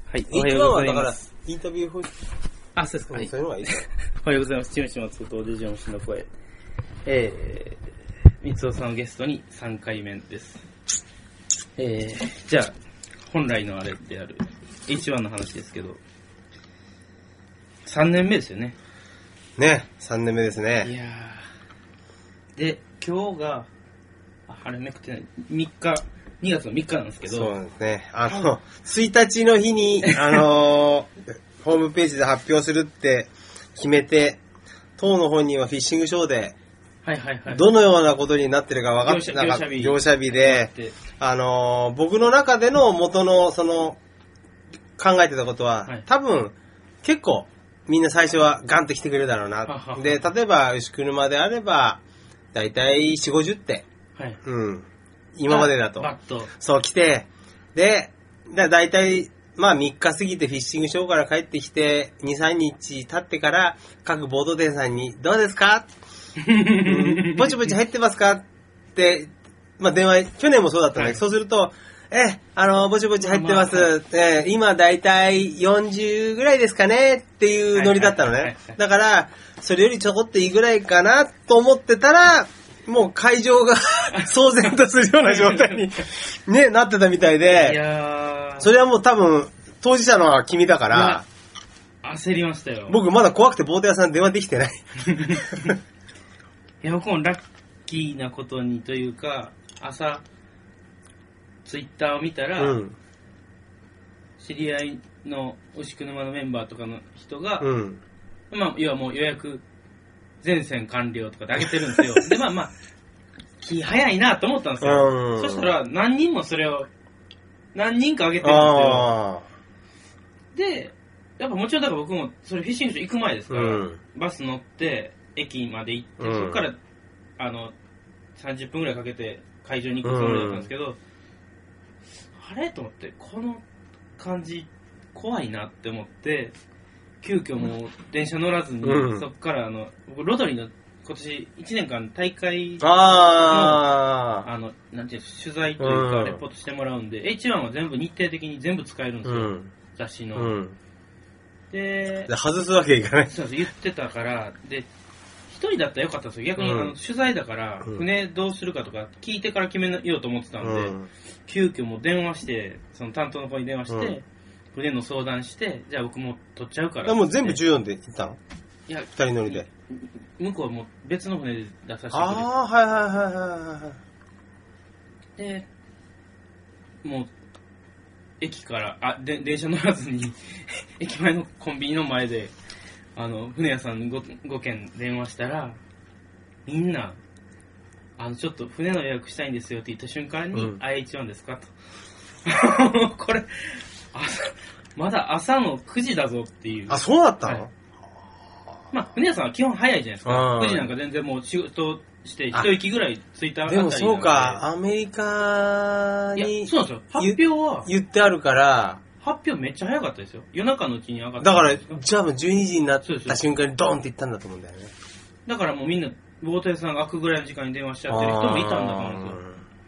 はい、おはようございます。 インタビュー風あ、そうですか。はい、 そういうのがいいです。 おはようございます。チムシマツとデジオンシの声。三尾さんをゲストに3回目です。じゃあ、本来のあれである H1 の話ですけど、3年目ですよね。 ね、3年目ですね。 いやー。で、今日が、あれめくってない、2月の3日なんですけど。 そうですね。1日の日に、ホームページで発表するって決めて、当の本人はフィッシングショーで、 はいはいはい。 どのようなことになってるか分かってなかった。業者日で、僕の中での元の、考えてたことは、はい、多分、結構、みんな最初はガンと来てくれるだろうな。で、例えば、牛車であれば、だいたい4、50手。 はい。 うん。今までだと。 バッと。 そう来て、で、だいたい、まあ3日過ぎてフィッシングショーから帰ってきて、2、3日経ってから、各ボード店さんに、どうですかぼちぼち入ってますかって、まあ電話、去年もそうだったんだけど、そうすると、ぼちぼち入ってます。今だいたい40ぐらいですかねっていうノリだったのね。だから、それよりちょこっといいぐらいかなと思ってたら、もう会場が騒然とするような状態にね、なってたみたいで、 いやそれはもう多分、当事者のは君だから、 焦りましたよ。 僕まだ怖くてボート屋さん電話できてない。 いや、僕もラッキーなことにというか、朝、ツイッターを見たら、うん、知り合いの牛久沼のメンバーとかの人が、うん、まあ、要はもう予約、全線完了とかで上げてるんですよ。で、まあ、気早いなと思ったんですよ。そしたら、何人もそれを、何人か上げてるんですよ。で、やっぱもちろんだから僕も、それフィッシングショー行く前ですから、うん、バス乗って、駅まで行って、そこから、30分ぐらいかけて会場に行くつもりだったんですけど、あれと思って、この感じ、怖いなって思って、急遽もう電車乗らずに、そこから僕ロドリーの今年1年間大会の、なんていう取材というかレポートしてもらうんで、H1 は全部日程的に全部使えるんですよ、雑誌の。で、 外すわけいかない。 そうです、言ってたから、で、一人だったらよかったんですよ。逆に取材だから、船どうするかとか聞いてから決めようと思ってたんで、急遽もう電話して、その担当の子に電話して、船の相談して、じゃあ僕も取っちゃうから。 もう全部14で行ったの？ いや、 二人乗りで。 向こうはもう別の船で出させてくれて。 はい。 で、もう、駅から、電車乗らずに、駅前のコンビニの前で、船屋さん 5件電話したら、みんな、ちょっと船の予約したいんですよって言った瞬間に、IH1 ですかと。これ、まだ朝の9時だぞっていう。 あ、そうだったの？はい、 まあ、船屋さんは基本早いじゃないですか。9時なんか全然もう仕事して一息ぐらい着いたあたりなので。 でもそうか、アメリカに。 いや、そうなんですよ。発表は。 言ってあるから。 発表めっちゃ早かったですよ。夜中のうちに上がった。 だから、じゃあもう12時になった瞬間にドーンって行ったんだと思うんだよね。 だからもうみんな、ボート屋さんが開くぐらいの時間に電話しちゃってる人もいたんだと思うんですよ。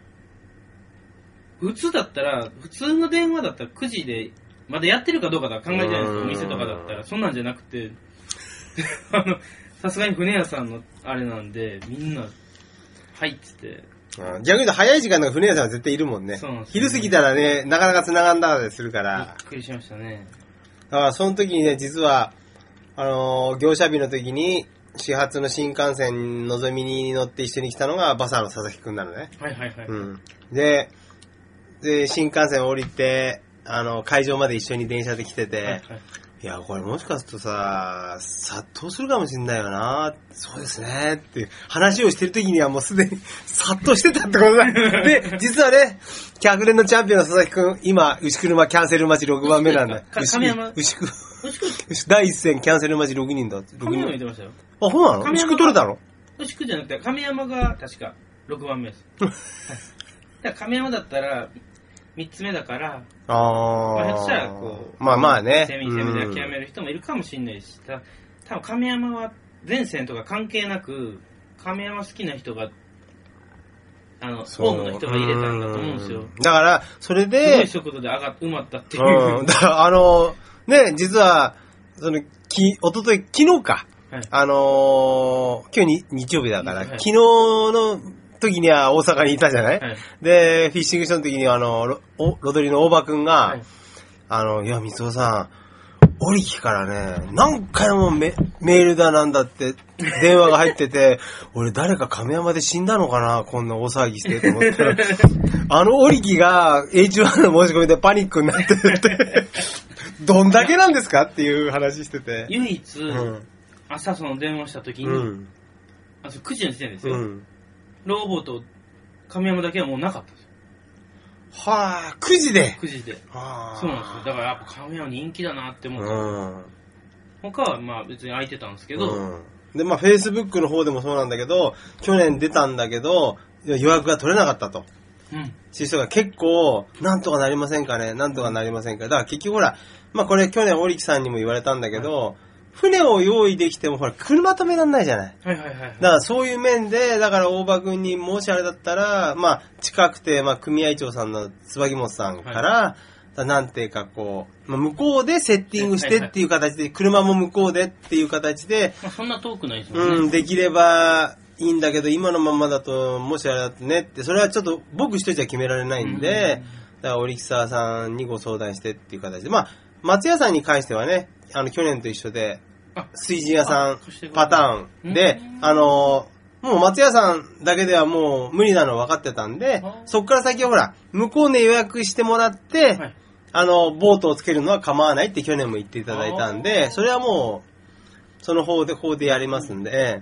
普通だったら、普通の電話だったら9時で、まだやってるかどうかだ考えてないですよ。お店とかだったら。そんなんじゃなくて、さすがに船屋さんのあれなんで、みんな、はいっつって。 逆に言うと早い時間の船屋さんは絶対いるもんね。 そうなんですね。昼過ぎたらね、なかなか繋がんだりするから。 びっくりしましたね。 だからその時にね、実は、業者日の時に、始発の新幹線のぞみに乗って一緒に来たのがバサーの佐々木くんなのね。 はいはいはい。 うん。で、新幹線降りて、会場まで一緒に電車で来てて、はいはい、いや、これもしかするとさ、殺到するかもしんないよな。そうですね。っていう話をしてる時にはもうすでに殺到してたってことだ。で、実はね、100年のチャンピオンの佐々木くん、今、牛車キャンセル待ち6番目なんだよ。 亀山。 牛久。第一戦キャンセル待ち6人だって。 亀山言ってましたよ。 あ、そうなの？牛久取れたの？ 牛久じゃなくて、亀山が確か6番目です。はい、だから亀山だったら、3つ目だから、ひょっとしたらこう、 まあね、 セミで諦める人もいるかもしれないし、多分亀山は前線とか関係なく、亀山好きな人がホームの人が入れたんだと思うんですよ。 だから、それで、 すごい速度で埋まったっていう。 だからね、実は、昨日か。はい、今日日曜日だから、はい、昨日の時には大阪にいたじゃない、はい、で、フィッシングショーの時にロドリの大場くんが、はい、いや、三尾さん、オリキからね、何回もメールだなんだって電話が入ってて、俺誰か亀山で死んだのかな、こんな大騒ぎしてと思ったら、オリキが H1 の申し込みでパニックになってて、どんだけなんですかっていう話してて。 唯一、朝その電話した時に、9時の時点ですよ。ローボーと亀山だけはもうなかったんですよ。 はぁ、9時で ?9 時で。そうなんですよ。だからやっぱ亀山人気だなって思って。他はまあ別に空いてたんですけど。 で、まあ Facebook の方でもそうなんだけど、去年出たんだけど、予約が取れなかったと。そういう人が結構、なんとかなりませんかね、なんとかなりませんか。だから結局ほら、まあこれ去年オリキさんにも言われたんだけど、船を用意できてもほら車止めらんないじゃない。だからそういう面で、だから大場君にもしあれだったら、まあ近くて、まあ組合長さんの椿本さんから、なんていうかこう、向こうでセッティングしてっていう形で、車も向こうでっていう形で、 まあ、そんな遠くないですもんね。 できればいいんだけど、今のままだと、もしあれだとねって、それはちょっと僕一人じゃ決められないんで、だからオリキサーさんにご相談してっていう形で、まあ松屋さんに関してはね、去年と一緒で、水神屋さんパターンで、もう松屋さんだけではもう無理なの分かってたんで、そっから先はほら、向こうで予約してもらって、はい、ボートをつけるのは構わないって去年も言っていただいたんで、それはもう、その方でやりますんで、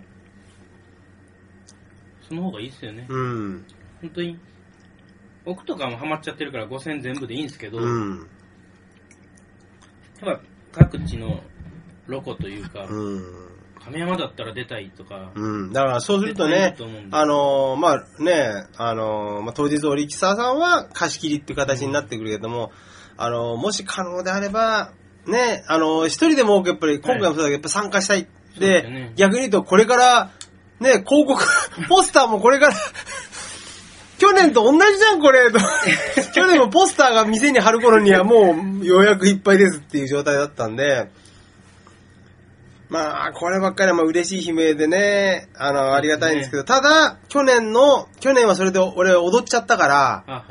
その方がいいですよね。本当に、奥とかもハマっちゃってるから5000全部でいいんですけど、やっぱ各地のロコというか、亀山だったら出たいとか、 だからそうするとね、まあね、まあ、当日オリキサーさんは貸し切りっていう形になってくるけども、もし可能であれば、ね、一人でも多くやっぱり、今回もそうだけど、やっぱ参加したい。で、逆に言うとこれから、ね、広告、ポスターもこれから、去年と同じじゃん、これ。去年もポスターが店に貼る頃にはもう予約いっぱいですっていう状態だったんで、まあ、こればっかりはまあ嬉しい悲鳴でね、ありがたいんですけど、ただ、去年はそれで俺踊っちゃったから、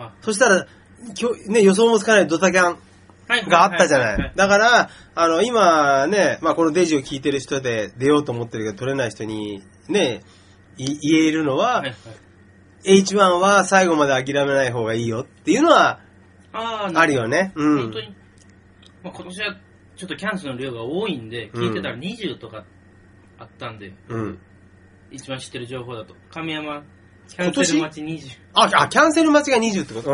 そしたら、ね、予想もつかないドタキャンがあったじゃない。だから、今ね、まあこのデジを聞いてる人で出ようと思ってるけど、取れない人にね、言えるのは、H1 は最後まで諦めない方がいいよっていうのは、あるよね。 本当に。まあ今年は、ちょっとキャンセルの量が多いんで、聞いてたら20とかあったんで、一番知ってる情報だと。亀山、キャンセル待ち20。 キャンセル待ちが20ってこと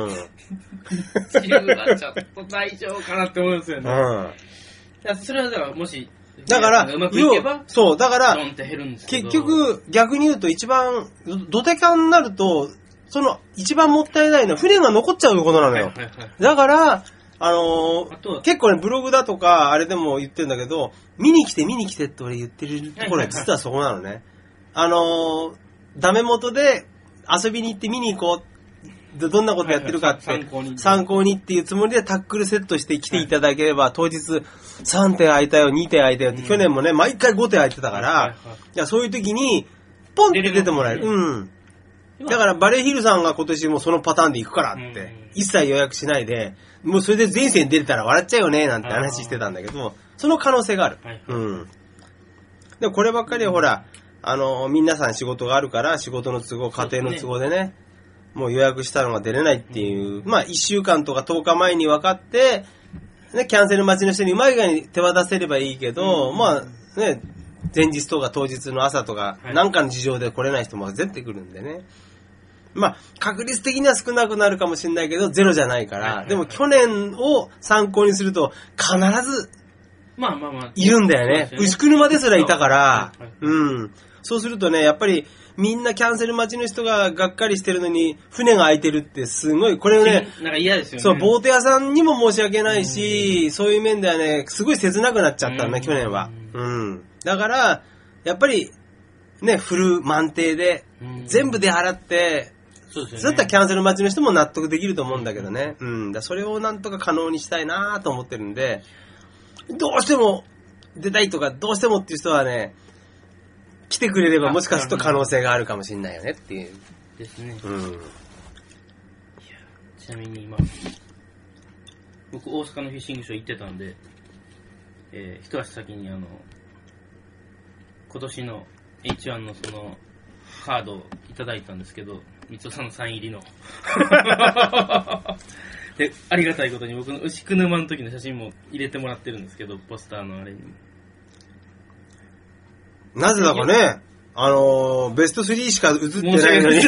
10はちょっと大丈夫かなって思うんですよね。それはだから、もし、 だから、 うまくいけば、 そう、だから、 結局、逆に言うと一番、ドタキャンになると、一番もったいないのは、船が残っちゃうことなのよ。だから、結構ね、ブログだとか、あれでも言ってるんだけど、見に来てって俺言ってるところは実はそこなのね。ダメ元で遊びに行って見に行こう。どんなことやってるかって、参考にっていうつもりでタックルセットして来ていただければ、当日3点空いたよ、2点空いたよって、去年もね、毎回5点空いてたから、いやそういう時に、ポンって出てもらえる。だからバレーヒルさんが今年もそのパターンで行くからって、一切予約しないで、もうそれで前線出れたら笑っちゃうよね、なんて話してたんだけど、その可能性がある。でもこればっかりはほら、皆さん仕事があるから、仕事の都合、家庭の都合でね、もう予約したのが出れないっていう、まあ1週間とか10日前に分かって、ね、キャンセル待ちの人にうまい具合に手渡せればいいけど、まあね、前日とか当日の朝とか、なんかの事情で来れない人も出てくるんでね。まあ、確率的には少なくなるかもしれないけど、ゼロじゃないから、でも去年を参考にすると、必ず、いるんだよね。牛車ですらいたから、そうするとね、やっぱり、みんなキャンセル待ちの人ががっかりしてるのに、船が空いてるってすごい、これね、 なんか嫌ですよね。 そう、ボート屋さんにも申し訳ないし、そういう面ではね、すごい切なくなっちゃったね、去年は。だから、やっぱり、ね、フル満艇で、全部で払って、 そうですよね。 そうだったらキャンセル待ちの人も納得できると思うんだけどね。うん。だそれをなんとか可能にしたいなと思ってるんで、どうしても出たいとか、どうしてもっていう人はね、来てくれればもしかすると可能性があるかもしれないよねっていう。 ですね。 うん。 いや、ちなみに今、僕大阪のフィッシングショー行ってたんで、一足先に今年の H1 のそのカードをいただいたんですけど、三尾さんのサイン入りので、ありがたいことに僕の牛久沼の時の写真も入れてもらってるんですけど、ポスターのあれに。 なぜだかね、ベスト3しか映ってないのに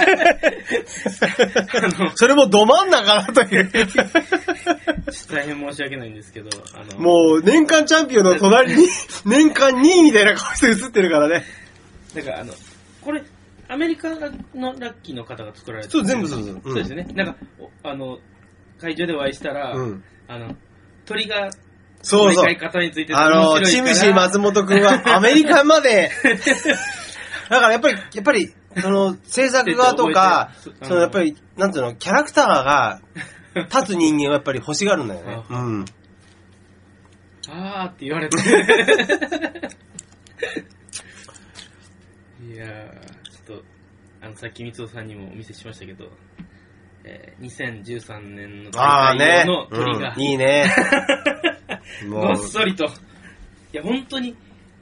それもど真ん中だという大変申し訳ないんですけど、 もう年間チャンピオンの隣に年間2位みたいな顔して映ってるからね。 だからこれアメリカのラッキーの方が作られてる。 そう、全部そうそう。 そうですね。なんか会場でお会いしたら、鳥がそうそう。 方について面白いからチムシー松本くんはアメリカまでだからやっぱりその制作側とかそのやっぱりなんていうのキャラクターが立つ人間はやっぱり欲しがるんだよね。うん。 あーって言われていやーちょっとさっき三尾さんにもお見せしましたけど、2013年の大会の鳥が、 いいね。 ごっそりと。いや、本当に、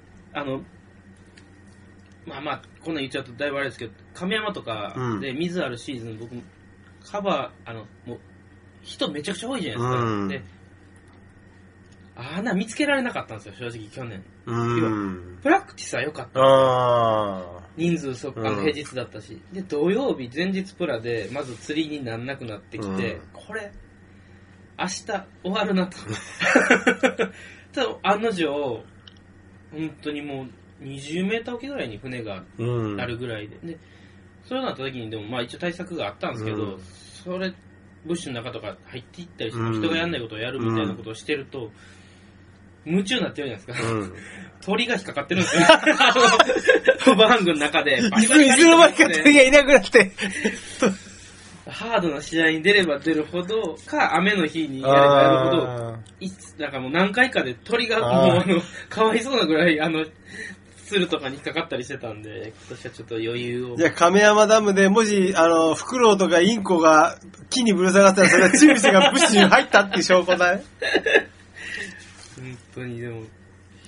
まあ、こんなん言っちゃうとだいぶあれですけど、亀山とかで水あるシーズン、僕、カバー、もう、人めちゃくちゃ多いじゃないですか。で、あんな見つけられなかったんですよ、正直去年。プラクティスは良かった。人数平日だったし。で、土曜日、前日プラで、まず釣りになんなくなってきて、これ、明日終わるなと。ただ、案の定、本当にもう20メーター沖ぐらいに船があるぐらいで。で、そうなった時に、でも一応対策があったんですけど、それ、ブッシュの中とか入っていったりして、人がやんないことをやるみたいなことをしてると、夢中になってるじゃないですか。鳥が引っかかってるんですよ。バーングの中で。 いつの間にか鳥がいなくなって。 ハードな試合に出れば出るほど、雨の日にやればやるほど、なんかもう何回かで鳥がもうかわいそうなぐらい、鶴とかに引っかかったりしてたんで、今年はちょっと余裕を。 じゃあ、亀山ダムでもし、フクロウとかインコが木にぶら下がったら、それはチムシがブッシュに入ったっていう証拠だね。 本当にでも、いや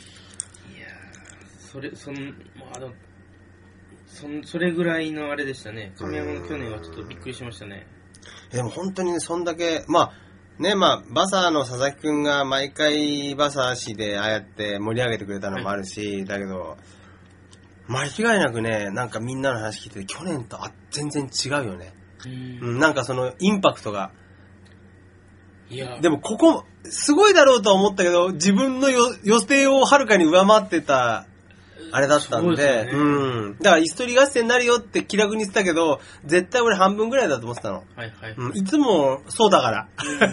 それぐらいのあれでしたね。亀山の去年はちょっとびっくりしましたね。 でも本当にそんだけ、バサーの佐々木くんが毎回バサー市でああやって盛り上げてくれたのもあるし、だけど、間違いなくね、なんかみんなの話聞いてて、去年と全然違うよね。なんかそのインパクトが。いやでもここ、すごいだろうとは思ったけど、自分の予定をはるかに上回ってた、あれだったんで、だから、椅子取り合戦になるよって気楽に言ってたけど、絶対俺半分ぐらいだと思ってたの。いつもそうだから。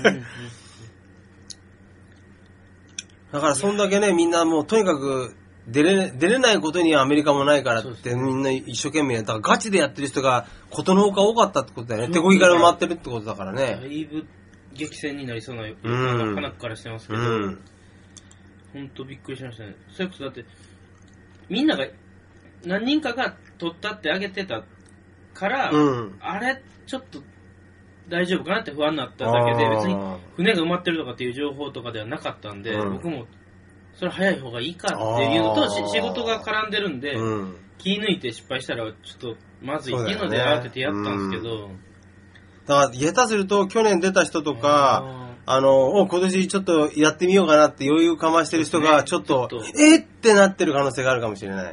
だから、そんだけね、みんなもうとにかく出れないことにはアメリカもないからってみんな一生懸命やった。だからガチでやってる人がことのほか多かったってことだよね。手こぎから埋まってるってことだからね。 だいぶ激戦になりそうな予感が鼻からしてますけど、ほんとびっくりしましたね。それこそだって、みんなが何人かが取ったってあげてたから、あれちょっと大丈夫かなって不安になっただけで、別に船が埋まってるとかっていう情報とかではなかったんで、僕もそれ早い方がいいかっていうのと、仕事が絡んでるんで、気抜いて失敗したらちょっとまずいっていうので慌ててやったんですけど、 だから下手すると去年出た人とか、今年ちょっとやってみようかなって余裕かましてる人がちょっとってなってる可能性があるかもしれない。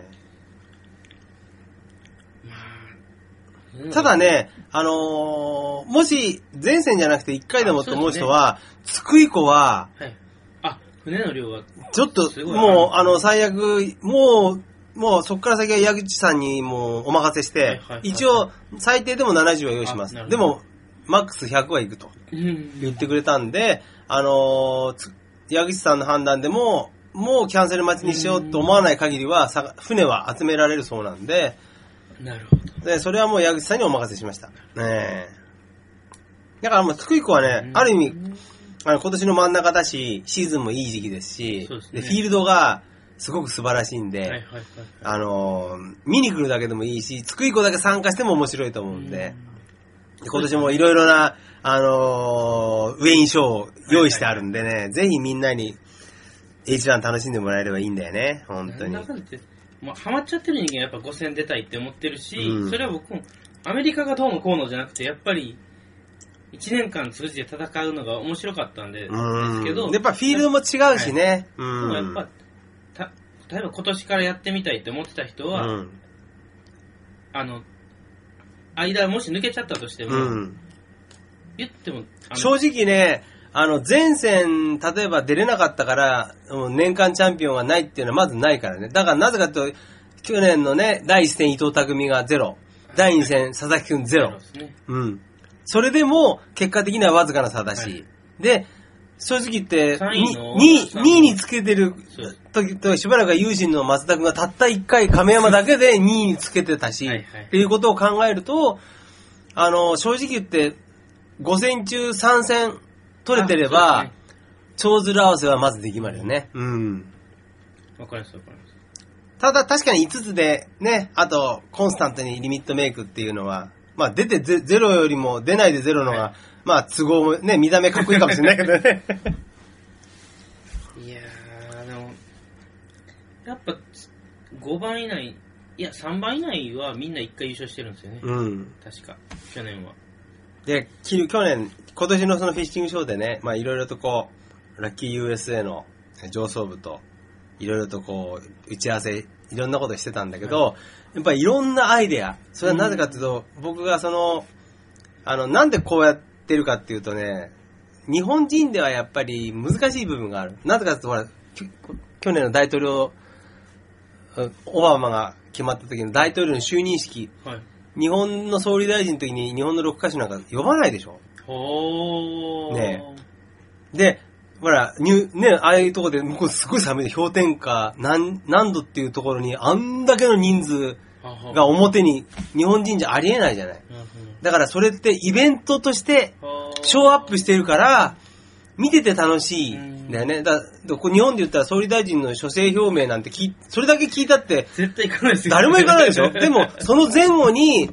ただね、もし前線じゃなくて1回でもと思う人は、つく以降は、 船の量はちょっともう最悪もうそこから先は矢口さんにもうお任せして、一応最低でも70は用意します。でもマックス100はいくと言ってくれたんで、矢口さんの判断でもうキャンセル待ちにしようと思わない限りは船は集められるそうなんで、 なるほど。 で、それはもう矢口さんにお任せしました。だからもう津久井湖はね、ある意味、今年の真ん中だし、シーズンもいい時期ですし、で、フィールドがすごく素晴らしいんで、見に来るだけでもいいし、津久井湖だけ参加しても面白いと思うんで、今年もいろいろな、ウェインショーを用意してあるんでね、ぜひみんなに H1 楽しんでもらえればいいんだよね、本当に。 もうハマっちゃってる人間はやっぱ5000出たいって思ってるし、それは僕もアメリカがどうのこうのじゃなくて、やっぱり1年間通じて戦うのが面白かったんで、ですけど、 やっぱフィールドも違うしね。 でもやっぱ例えば今年からやってみたいって思ってた人は、間もし抜けちゃったとしても、言っても正直ね、前線例えば出れなかったから年間チャンピオンがないっていうのはまずないからね。だからなぜかというと、去年のね第1戦伊藤匠が0、第2戦佐々木くん0、それでも結果的にはわずかな差だし、で正直言って2位につけてる時としばらくは友人の松田くんがたった1回亀山だけで2位につけてたしっていうことを考えると、正直言って5戦中3戦取れてれば、長鶴合わせはまずできまるよね。 わかります。 ただ確かに5つでね、あとコンスタントにリミットメイクっていうのは、まあ出てゼロよりも出ないでゼロのが、まあ都合もね、見た目かっこいいかもしれないけどね。 いやー、でも、やっぱ5番以内、いや3番以内はみんな1回優勝してるんですよね。確か、去年は。 で、今年のそのフィッシングショーでね、まあいろいろとこう、ラッキー USA の上層部と、いろいろとこう、打ち合わせ、いろんなことしてたんだけど、やっぱりいろんなアイデア。それはなぜかというと、僕がなんでこうやってるかっていうとね、日本人ではやっぱり難しい部分がある。なぜかというと、ほら、去年の大統領、オバマが決まった時の大統領の就任式、日本の総理大臣の時に日本の6カ所なんか呼ばないでしょ。ねえ。で、ほら、ああいうところで向こうすごい寒いで氷点下何度っていうところにあんだけの人数が表に日本人じゃありえないじゃない。だからそれってイベントとしてショーアップしてるから見てて楽しいんだよね。日本で言ったら総理大臣の所詮表明なんてそれだけ聞いたって絶対行かないですよ。 誰も行かないでしょ。でもその前後に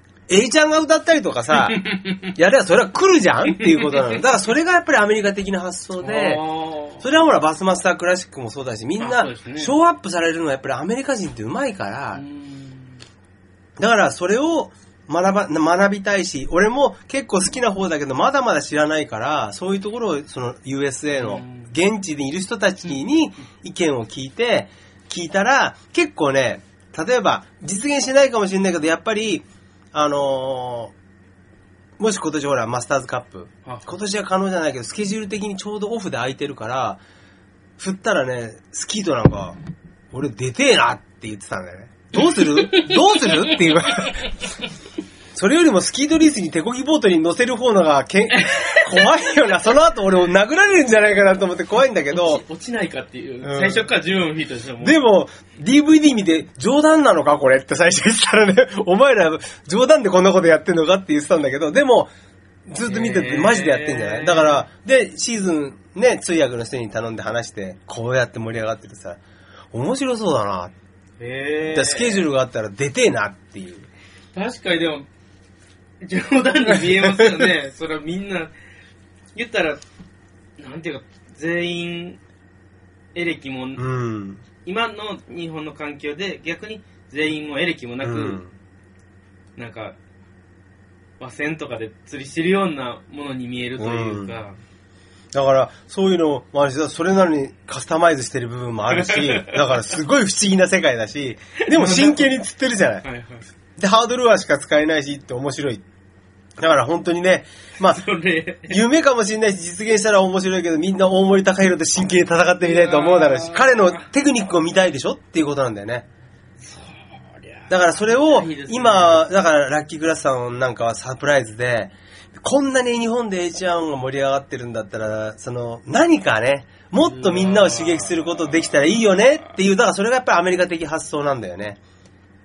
A ちゃんが歌ったりとかさ、やればそれは来るじゃんっていうことなの。だからそれがやっぱりアメリカ的な発想で、それはほらバスマスタークラシックもそうだし、みんなショーアップされるのはやっぱりアメリカ人ってうまいから、だからそれを学びたいし、俺も結構好きな方だけどまだまだ知らないから、そういうところをその USA の現地にいる人たちに意見を聞いたら、結構ね、例えば実現しないかもしれないけど、やっぱりもし今年ほらマスターズカップ、今年は可能じゃないけどスケジュール的にちょうどオフで空いてるから、振ったらね、スキートなんか俺出てえなって言ってたんだよね。どうするっていうそれよりもスキートリースに手漕ぎボートに乗せる方のが怖いよな。その後俺を殴られるんじゃないかなと思って怖いんだけど。 落ちないかっていう。最初から14フィートでしょ。 でも、DVD 見て、冗談なのかこれって最初言ってたらね、お前ら冗談でこんなことやってんのかって言ってたんだけど、でも、ずっと見ててマジでやってんじゃない？だから、で、シーズンね、通訳の人に頼んで話して、こうやって盛り上がっててさ、面白そうだな。スケジュールがあったら出てえなっていう。 確かにでも、冗談に見えますよね。それはみんな、言ったら、なんていうか、全員、エレキも、今の日本の環境で逆に全員もエレキもなく、なんか、和船とかで釣りしてるようなものに見えるというか、 だからそういうのもあるし、それなのにカスタマイズしてる部分もあるし、だからすごい不思議な世界だし、でも真剣に釣ってるじゃない。で、ハードルはしか使えないしって面白い。だから本当にね、まあ、夢かもしれないし、実現したら面白いけど、みんな大森高弘と真剣に戦ってみたいと思うだろうし、彼のテクニックを見たいでしょっていうことなんだよね。だからそれを、今、だからラッキーグラスさんなんかはサプライズで、こんなに日本で H1 が盛り上がってるんだったら、何かね、もっとみんなを刺激することできたらいいよねっていう、だからそれがやっぱりアメリカ的発想なんだよね。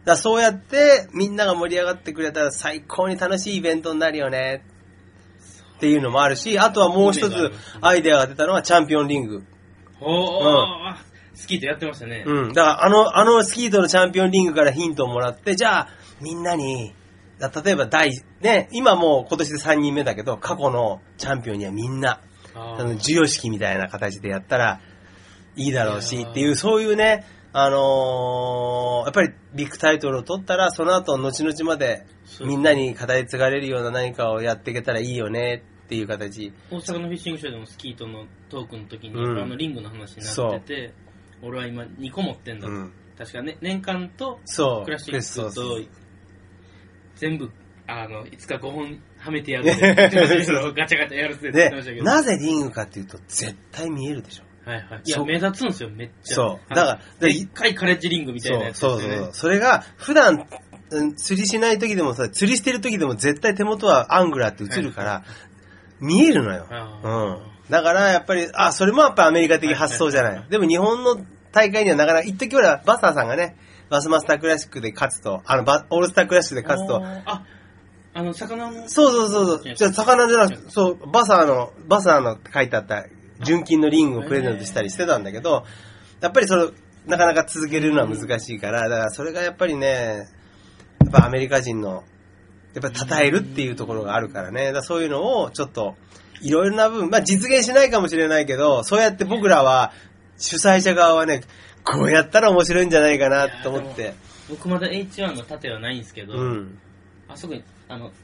だそうやってみんなが盛り上がってくれたら最高に楽しいイベントになるよねっていうのもあるし、あとはもう一つアイデアが出たのはチャンピオンリング。 スキートやってましたね。 うん。だからあのスキートのチャンピオンリングからヒントをもらって、じゃあみんなに、例えば今もう今年で3人目だけど、過去のチャンピオンにはみんな、授与式みたいな形でやったらいいだろうしっていう、そういうね、やっぱりビッグタイトルを取ったら、その後後々までみんなに語り継がれるような何かをやっていけたらいいよねっていう形。 大阪のフィッシングショーでもスキートのトークの時に、リングの話になってて、俺は今2個持ってんだと。確かね、年間とクラシックと全部いつか5本はめてやるってガチャガチャやるって言ってましたけど。 なぜリングかっていうと絶対見えるでしょ。 はいはい。いや、目立つんですよ、めっちゃ。 そう。だから、 一回カレッジリングみたいなやつですね。 そう。それが、普段、釣りしない時でもさ、釣りしてる時でも絶対手元はアングラーって映るから、見えるのよ。だから、やっぱり、それもやっぱアメリカ的発想じゃない。でも日本の大会にはなかなか、一時はバサーさんがね、バスマスタークラシックで勝つと、オールスタークラシックで勝つと、 魚の。 そう。じゃあ、魚じゃなくて、そう、バサーのって書いてあった純金のリングをプレゼントしたりしてたんだけど、やっぱりなかなか続けるのは難しいから、だからそれがやっぱりね、やっぱアメリカ人の、やっぱ称えるっていうところがあるからね、だからそういうのをちょっと、いろいろな部分、実現しないかもしれないけど、そうやって僕らは、主催者側はね、こうやったら面白いんじゃないかなと思って。 僕まだ H1 の盾はないんですけど、あそこに、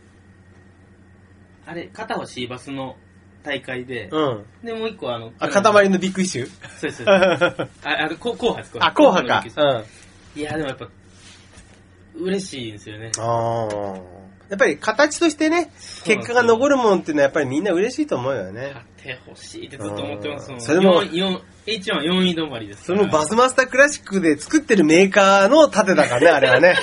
片方シーバスの大会で、で、もう一個塊のビッグイシュ？ そうです。紅白です。紅白か。 いや、でもやっぱ、嬉しいんですよね。 やっぱり形としてね、結果が残るもんっていうのはやっぱりみんな嬉しいと思うよね。 買ってほしいってずっと思ってますもん。 それも、 H1 は4位止まりです。 それもバスマスタークラシックで作ってるメーカーの盾だからね、あれはね。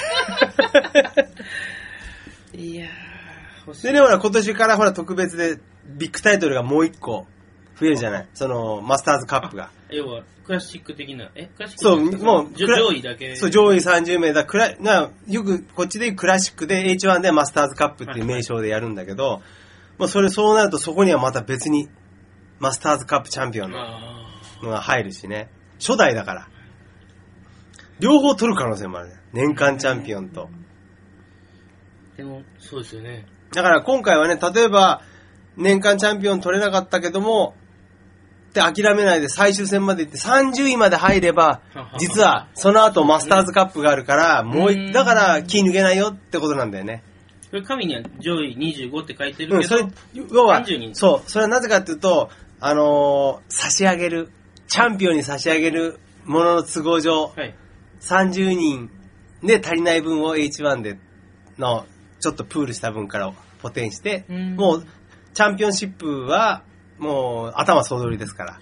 いやー、欲しい。 でね、ほら、今年からほら、特別でビッグタイトルがもう一個増えるじゃない。マスターズカップが。 要は、クラシック的な、クラシックそう、もう、 上位だけ。 そう、上位30名だ。よく、こっちでクラシックで H1 でマスターズカップっていう名称でやるんだけど、もうそうなるとそこにはまた別に、マスターズカップチャンピオンのが入るしね。初代だから。両方取る可能性もあるね。年間チャンピオンと。 でも、そうですよね。 だから今回はね、例えば、年間チャンピオン取れなかったけども、で諦めないで最終戦まで行って30位まで入れば、実はその後マスターズカップがあるから、だから気抜けないよってことなんだよね。 これ紙には上位25って書いてるけど、 要は、そう、それはなぜかっていうと、差し上げる、チャンピオンに差し上げるものの都合上、30人で足りない分を H1 での、ちょっとプールした分から補填して、もう、チャンピオンシップは、もう、頭総取りですから。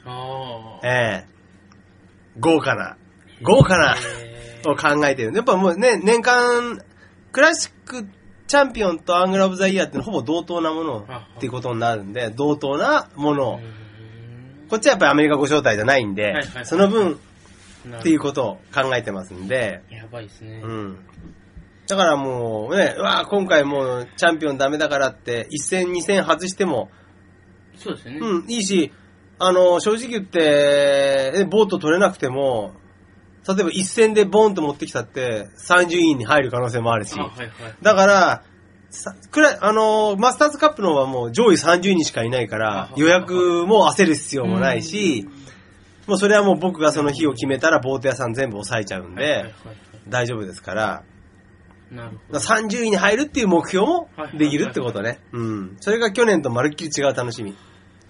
豪華なを考えてる。やっぱもうね、年間、クラシックチャンピオンとアングラ・オブ・ザ・イヤーってほぼ同等なものっていうことになるんで、同等なものを。こっちはやっぱりアメリカご招待じゃないんで、その分っていうことを考えてますんで。 やばいですね。 だからもうね、今回もうチャンピオンダメだからって、1戦2戦外しても、 そうですよね。 いいし、正直言って、ボート取れなくても、例えば一戦でボーンと持ってきたって30位に入る可能性もあるし、だから、マスターズカップの方はもう上位30人しかいないから、予約も焦る必要もないし、もうそれはもう僕がその日を決めたらボート屋さん全部抑えちゃうんで、大丈夫ですから、 なるほど。 30位に入るっていう目標もできるってことね。それが去年とまるっきり違う楽しみ。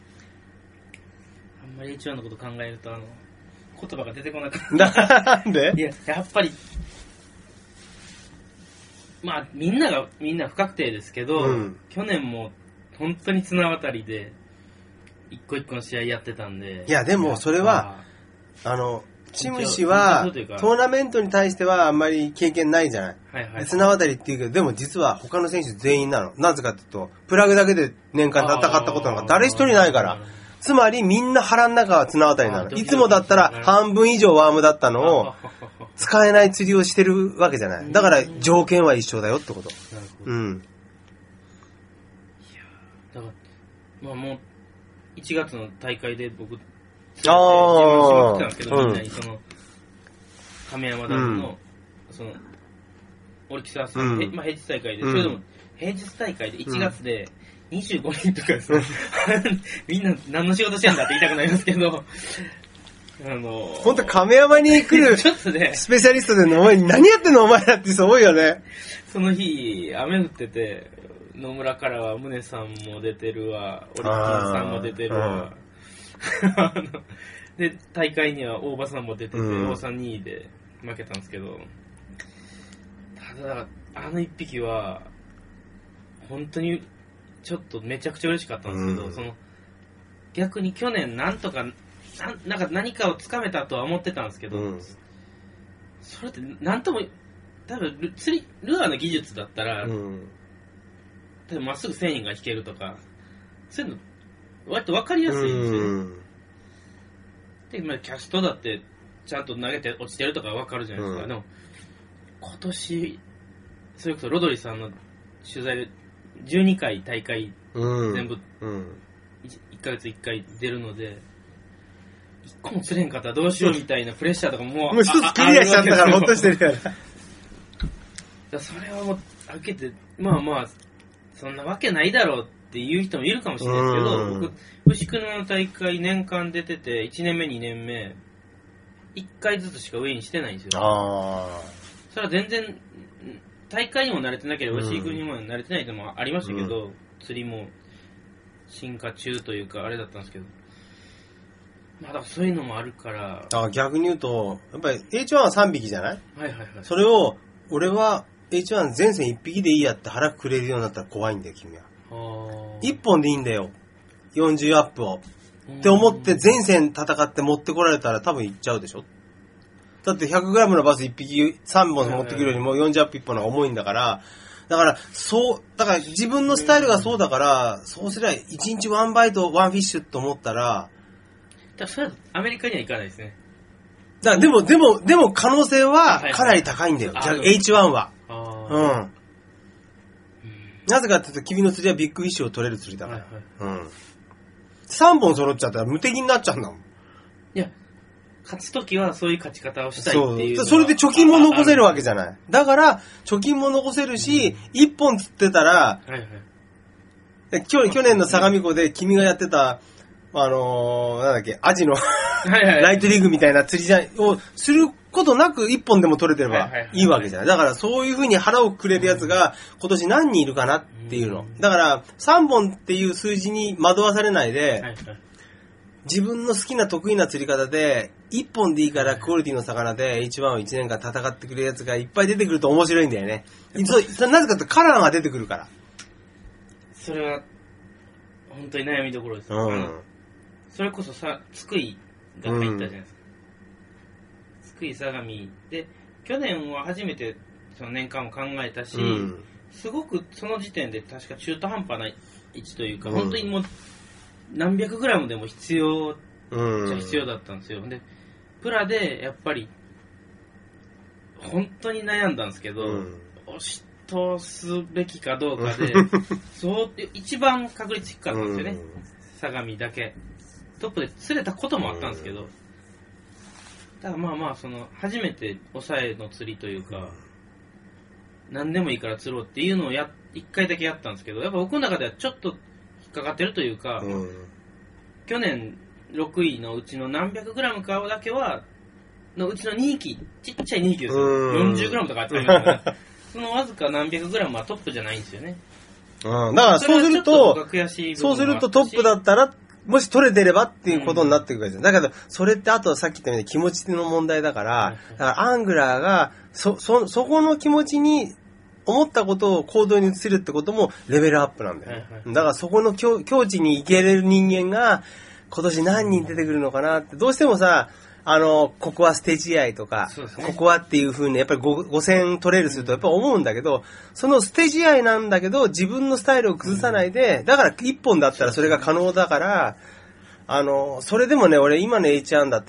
あんまり H1 のこと考えると言葉が出てこなかった。なんで？ いや、やっぱり、みんな不確定ですけど、去年も本当に綱渡りで一個一個の試合やってたんで。 いや、でもそれは、チムシはトーナメントに対してはあんまり経験ないじゃない。綱渡りって言うけど、でも実は他の選手全員なの。なぜかっていうと、プラグだけで年間戦ったことなんか誰一人ないから。つまりみんな腹の中は綱渡りなの。いつもだったら半分以上ワームだったのを、 使えない釣りをしてるわけじゃない。だから条件は一緒だよってこと。 なるほど。いやだからまあもう1月の大会で僕自分しまくってたんですけど、みんなにその亀山ダムのそのオリキサーさんの、平日大会で、それでも平日大会で1月で25人とかですね、みんな何の仕事してんだって言いたくなりますけど、 ほんと亀山に来るちょっとね、 スペシャリストでお前何やってんのお前らって人多いよね。 その日雨降ってて、野村からは宗さんも出てるわ、オリキンさんも出てるわ、で大会には大場さんも出てて、大さん2位で負けたんですけど、ただあの1匹は本当にちょっとめちゃくちゃ嬉しかったんですけど、その逆に去年なんとかなんか何かをつかめたとは思ってたんですけど、それってなんとも多分ルアーの技術だったら、多分まっすぐ繊維が引けるとかそういうの割と分かりやすいんですよね。で、まあ、キャストだってちゃんと投げて落ちてるとか分かるじゃないですか。でも今年それこそロドリさんの取材で12回大会全部1ヶ月1回出るので、1個も釣れんかったらどうしようみたいなプレッシャーとかもう一つクリアしちゃったからほっとしてるから。 それはもう開けて、まあまあそんなわけないだろうっていう人もいるかもしれないですけど、僕牛久沼の大会年間出てて1年目2年目1回ずつしか上にしてないんですよ。それは全然大会にも慣れてなければ飼育にも慣れてないのもありましたけど、釣りも進化中というかあれだったんですけど、まあだからそういうのもあるから。 逆に言うとやっぱり H1 は3匹じゃない？ はいはいはい。 それを俺は H1 全線1匹でいいやって腹くれるようになったら怖いんだよ君は。1本でいいんだよ40アップをって思って全線戦って持ってこられたら多分いっちゃうでしょ。だって 100g のバス1匹3本持ってくるよりも40アップ1本の方が重いんだから、だから自分のスタイルがそうだから、そうすれば1日ワンバイトワンフィッシュと思ったら、 それはアメリカには行かないですね。 だからでも可能性はかなり高いんだよ。H1 は。なぜかっていうと君の釣りはビッグフィッシュを取れる釣りだから。3本揃っちゃったら無敵になっちゃうんだもん。いや、勝つときはそういう勝ち方をしたいっていう。 それで貯金も残せるわけじゃない。だから貯金も残せるし、1本釣ってたら、去年の相模湖で君がやってたなんだっけ、アジのライトリグみたいな釣りをすることなく1本でも取れてればいいわけじゃない。だからそういう風に腹をくれるやつが今年何人いるかなっていうの。だから3本っていう数字に惑わされないで、自分の好きな得意な釣り方で1本でいいからクオリティの魚でH1を1年間戦ってくれるやつがいっぱい出てくると面白いんだよね。なぜかってカラーが出てくるから。 それは本当に悩みどころです。それこそ津久井が入ったじゃないですか。津久井相模で去年は初めてその年間を考えたし、すごくその時点で確か中途半端な位置というか、本当にもう何百グラムでも必要じゃ必要だったんですよ。でプラでやっぱり本当に悩んだんですけど、押し通すべきかどうかでそう一番確率低かったんですよね。相模だけトップで釣れたこともあったんですけど、ただまあその初めて抑えの釣りというか、何でもいいから釣ろうっていうのを1回だけやったんですけど、やっぱ僕の中ではちょっと引っかかってるというか、去年6位のうちの何百グラムかだけはのうちの2匹、ちっちゃい2匹ですよ。40グラムとかあったりますから、そのわずか何百グラムはトップじゃないんですよね。 だからそうするとトップだったらもし取れてればっていうことになってくるわけです。だけどそれってあとさっき言ったように気持ちの問題だから、だからアングラーがそこの気持ちに思ったことを行動に移せるってこともレベルアップなんだよ。だからそこの境地に行けれる人間が今年何人出てくるのかなって、どうしてもさ、ここはステージ愛とか、ここはっていう風にやっぱり5000トレイルするとやっぱ思うんだけど、そのステージ愛なんだけど自分のスタイルを崩さないで、だから1本だったらそれが可能だから、それでもね、俺今の H1 だったら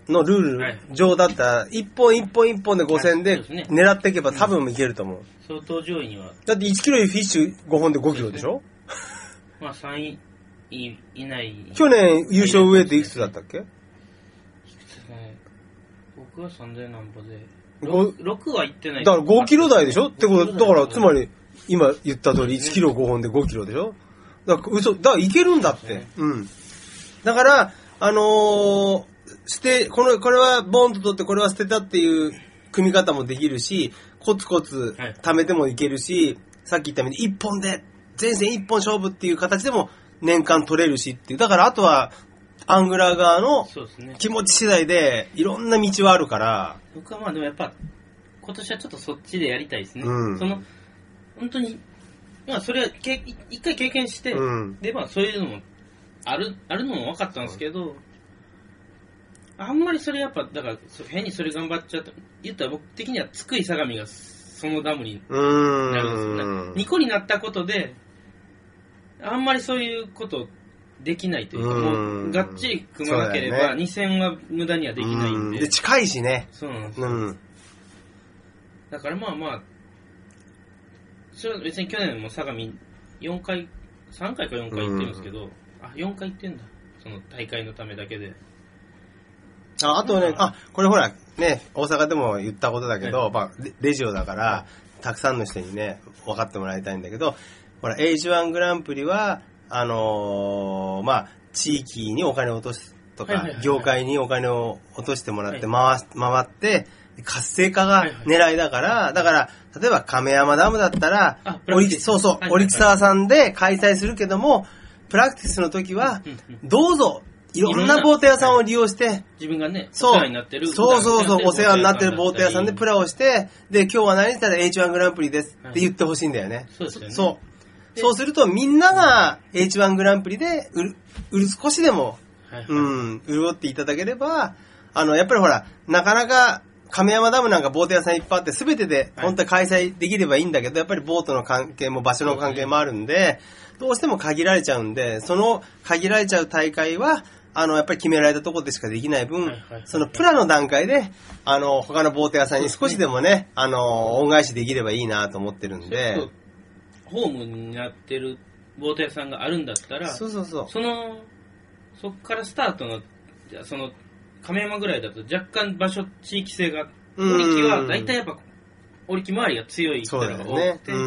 のルール上だったら、一本一本一本で5000で狙っていけば多分いけると思う。 相当上位には。 だって1キロフィッシュ5本で5キロでしょ？ まあ3位以内。 去年優勝上っていくつだったっけ？いくつですね。僕は3000何歩で。6は行ってない。 だから5キロ台でしょってこと、だからつまり今言った通り1キロ5本で5キロでしょ？だからいけるんだって。うん。だから、これはボンと取ってこれは捨てたっていう組み方もできるし、コツコツ貯めてもいけるし、さっき言ったように1本で、前線1本勝負っていう形でも年間取れるしっていう。だからあとは、アングラー側の気持ち次第でいろんな道はあるから。 僕はまあでもやっぱ、今年はちょっとそっちでやりたいですね。 うん、 本当に、まあそれは一回経験して、でまあそういうのもあるのも分かったんですけど、あんまりそれやっぱ、だから変にそれ頑張っちゃうと、言ったら僕的には津久井相模がそのダムになるんですよね。2個になったことで、あんまりそういうことできないというか、もうがっちり組まなければ2戦は無駄にはできないんで。 で、近いしね。 そうなんですよ。だからまあまあ、それは別に去年も相模3回か4回行ってるんですけど、4回行ってんだ。その大会のためだけで。 あとね、これほら、ね、大阪でも言ったことだけど、まあ、レジオだから、たくさんの人にね、分かってもらいたいんだけど、ほら、H1 グランプリは、まあ、地域にお金を落とすとか、業界にお金を落としてもらって回って、活性化が狙いだから、だから、例えば亀山ダムだったら、オリキサーさんで開催するけども、プラクティスの時は、どうぞ、いろんなボート屋さんを利用して、 自分がね、お世話になってる。 そう、お世話になってるボート屋さんでプラをして、で、今日は何したら H1 グランプリですって言ってほしいんだよね。 そうですよね。 そうするとみんなが H1 グランプリで少しでも、潤っていただければ、やっぱりほら、なかなか亀山ダムなんかボート屋さんいっぱいあって全てで本当は開催できればいいんだけど、やっぱりボートの関係も場所の関係もあるんで、どうしても限られちゃうんで、その限られちゃう大会は、やっぱり決められたところでしかできない分、そのプラの段階で、他のボート屋さんに少しでもね、恩返しできればいいなと思ってるんで。 ホームになってるボート屋さんがあるんだったら、そっからスタートの、その、亀山ぐらいだと若干場所、地域性が、折木は大体やっぱ、折木周りが強い人らが多くて、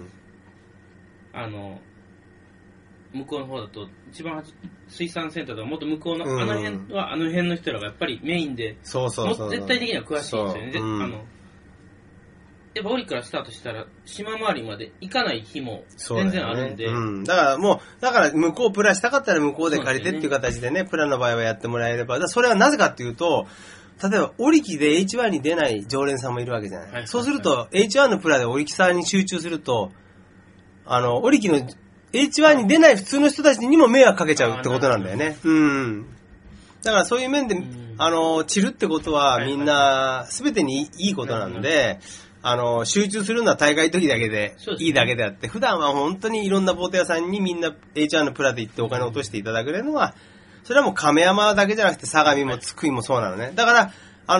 向こうの方だと、一番水産センターとかもっと向こうの、あの辺の人らがやっぱりメインで、絶対的には詳しいんですよね。やっぱ折からスタートしたら、島周りまで行かない日も全然あるんで。 だから向こうプラしたかったら向こうで借りてっていう形でね、プラの場合はやってもらえれば。それはなぜかっていうと、例えば、折木で H1 に出ない常連さんもいるわけじゃない。そうすると、H1 のプラで折木さんに集中すると、折木の H1 に出ない普通の人たちにも迷惑かけちゃうってことなんだよね。だからそういう面で、散るってことはみんな全てにいいことなんで、集中するのは大会時だけでいいだけであって、普段は本当にいろんなボート屋さんにみんな H1 のプラで行ってお金を落としていただけるのは、それはもう亀山だけじゃなくて相模も津久井もそうなのね。だから、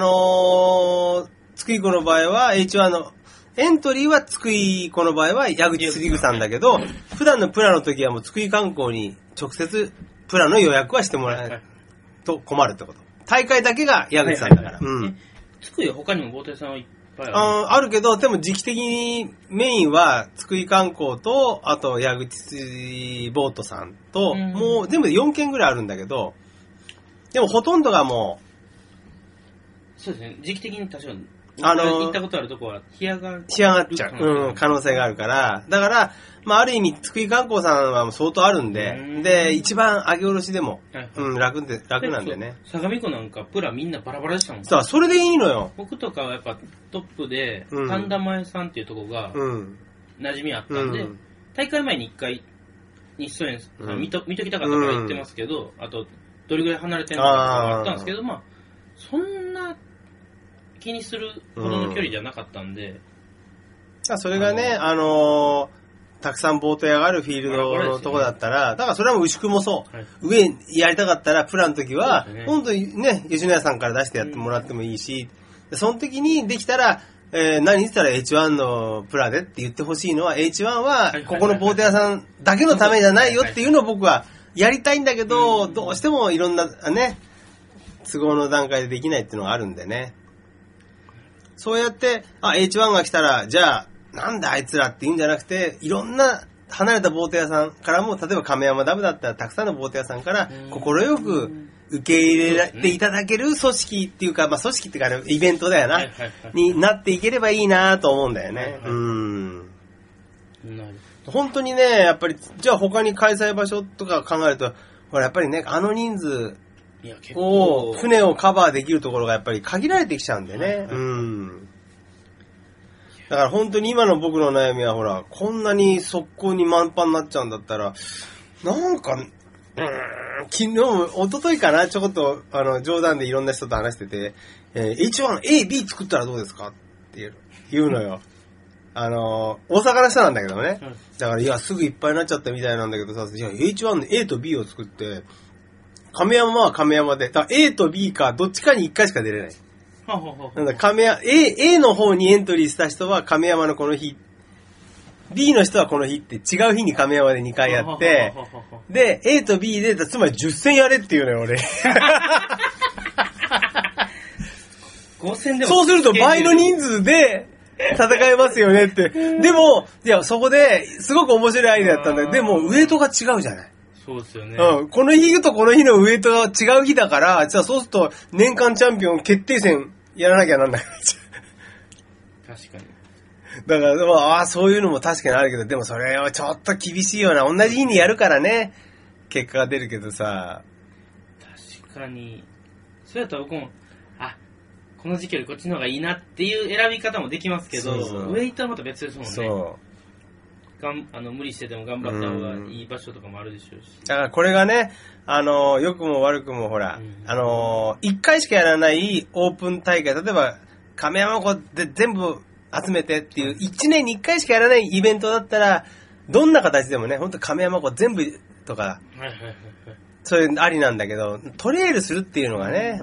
津久井湖の場合は H1 のエントリーは津久井湖の場合は矢口釣り具さんだけど、普段のプラの時はもう津久井観光に直接プラの予約はしてもらえないと困るってこと。大会だけが矢口さんだから。 津久井は他にもボート屋さんはいっぱいあるけど、でも時期的にメインは津久井観光と、あと矢口ボートさんと、もう全部で4軒ぐらいあるんだけど、でもほとんどがもう、そうですね、時期的に多少、行ったことあるとこは干上がっちゃう、可能性があるから、だから、まあある意味津久井観光さんは相当あるんで、で、一番上げ下ろしでも、楽なんでね。 相模湖なんかプラみんなバラバラでしたもん。 さあ、それでいいのよ。 僕とかはやっぱトップで、神田前さんっていうとこが、馴染みあったんで、大会前に一回、日ソ園さん見ときたかったから言ってますけど、あと、どれぐらい離れてるのかあったんですけど、まあ、そんな気にするほどの距離じゃなかったんで。 それがね、 たくさんボート屋があるフィールドのとこだったら、だからそれはもう牛久もそう。 はい、 上やりたかったら、プラの時は、本当にね、吉野家さんから出してやってもらってもいいし、その時にできたら、何言ったら H1 のプラでって言ってほしいのは、H1 はここのボート屋さんだけのためじゃないよっていうのを僕はやりたいんだけど、どうしてもいろんなね、都合の段階でできないっていうのがあるんでね。そうやって、H1 が来たら、じゃあ、なんだあいつらって言うんじゃなくて、いろんな離れたボート屋さんからも、例えば亀山ダムだったらたくさんのボート屋さんから快く受け入れていただける組織っていうか、まあ組織っていうか、イベントだよな、になっていければいいなと思うんだよね。本当にね、やっぱり、じゃあ他に開催場所とか考えると、ほらやっぱりね、人数を、船をカバーできるところがやっぱり限られてきちゃうんでね。だから本当に今の僕の悩みはほら、こんなに速攻に満帆になっちゃうんだったら、なんか、昨日、一昨日かな、ちょこっと、冗談でいろんな人と話してて、H1A、B 作ったらどうですかって言うのよ。大阪の人なんだけどね。だから、いや、すぐいっぱいになっちゃったみたいなんだけどさ、いや、H1 の A と B を作って、亀山は亀山で、だから A と B か、どっちかに1回しか出れない。なんだA の方にエントリーした人は亀山のこの日、B の人はこの日って違う日に亀山で2回やって、で、A と B で、つまり10戦やれっていうのよ、俺。そうすると倍の人数で戦えますよねって。でも、いや、そこですごく面白いアイデアだったんだけど、でもウエイトが違うじゃない。 そうですよね。 この日とこの日のウエイトが違う日だから、じゃあそうすると年間チャンピオン決定戦やらなきゃなんない。 確かに。 だから、そういうのも確かにあるけど、でもそれはちょっと厳しいよな。同じ日にやるからね、結果が出るけどさ。 確かに。そうやったら僕も、この時期よりこっちの方がいいなっていう選び方もできますけど、ウェイトはまた別ですもんね。 そう。 無理してでも頑張った方がいい場所とかもあるでしょうし。 だからこれがね、良くも悪くもほら、1回しかやらないオープン大会、例えば、亀山湖で全部集めてっていう、1年に1回しかやらないイベントだったら、どんな形でもね、ほんと亀山湖全部とか、そういうありなんだけど、トレイルするっていうのがね、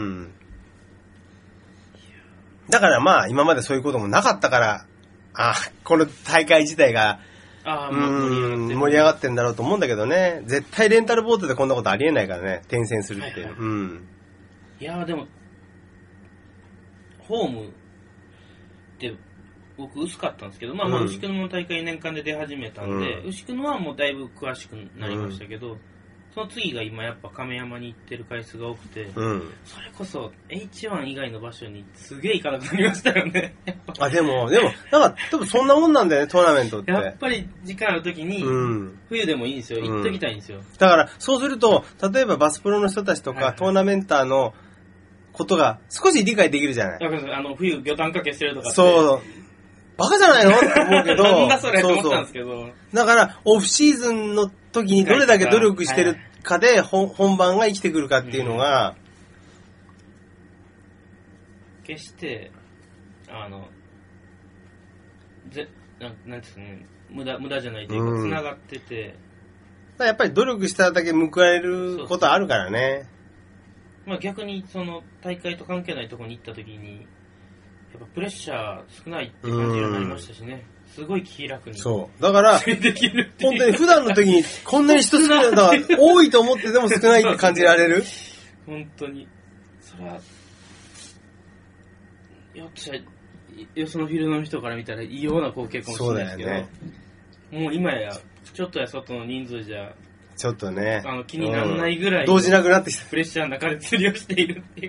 だからまあ、今までそういうこともなかったから、この大会自体が、盛り上がってんだろうと思うんだけどね。絶対レンタルボートでこんなことありえないからね。転戦するって。 いやでも、ホームって僕薄かったんですけど、牛久野の大会年間で出始めたんで、牛久野はもうだいぶ詳しくなりましたけど、その次が今やっぱ亀山に行ってる回数が多くて、それこそ H1 以外の場所にすげえ行かなくなりましたよね。 でも、なんか多分そんなもんなんだよね、トーナメントって。 やっぱり時間ある時に、冬でもいいんですよ、行っときたいんですよ。 だから、そうすると、例えばバスプロの人たちとか、トーナメンターのことが少し理解できるじゃない。 冬魚探掛けしてるとかって。 そう。バカじゃないのって思うけど。 なんだそれと思ったんですけど。 だから、オフシーズンの時にどれだけ努力してるかで、本番が生きてくるかっていうのが、 決して、なんですかね、無駄じゃないというか、繋がってて。 やっぱり努力しただけ報われることあるからね。 逆に、その、大会と関係ないところに行った時に、やっぱプレッシャー少ないって感じになりましたしね。すごい気楽に。 そう。だから、本当に普段の時にこんなに人少ない、だから多いと思ってでも少ないって感じられる。 本当に。それは、よそのフィールドの人から見たら異様な光景かもしれないですけど、もう今や、ちょっとや外の人数じゃ、 ちょっとね、 気にならないぐらい、 動じなくなってきた。 プレッシャーの中で釣りをしているっていう。